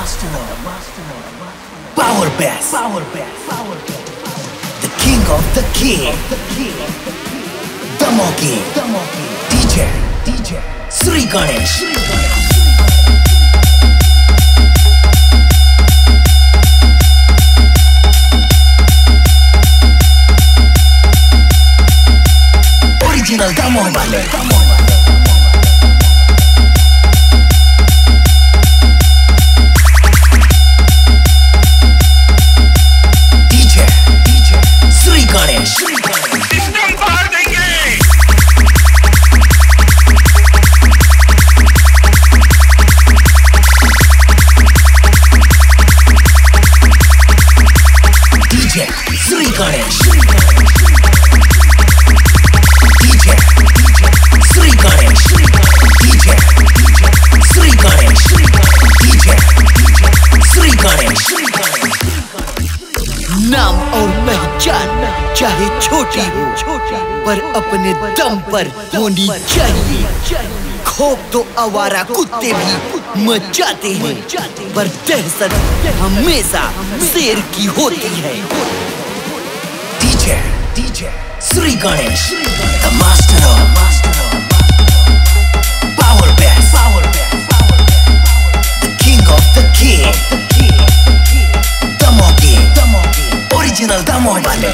Power Bass, the king of the king, Damo King, DJ Sri Ganesh. Original Damo Wale. Sri Ganesh, DJ Sri Ganesh, DJ Sri Ganesh, DJ Sri Ganesh. नाम और पहचान चाहे छोटी हो पर अपने दम पर होनी चाहिए। खौफ तो आवारा कुत्ते भी मचाते हैं पर दहशत हमेशा शेर की होती है। DJ Sri Ganesh, the master of Power Bass, the king of the king, Damo King, original Damo Wale.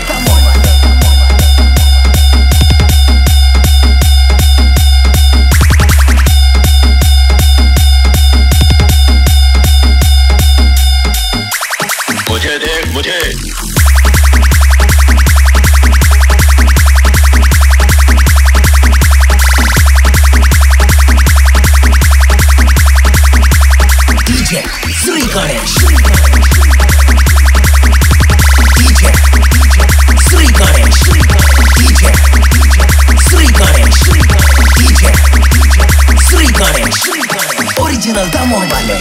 मुझे देख मुझे Sri Ganesh, DJ Sri Ganesh, DJ Sri Ganesh, DJ Sri Ganesh, original Damo Wale.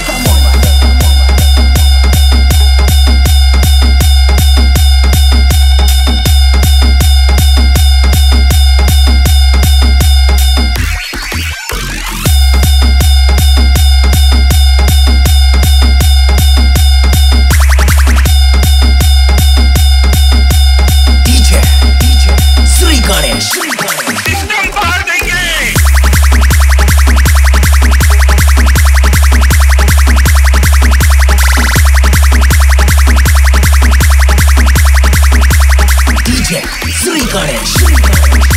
Sri Ganesh.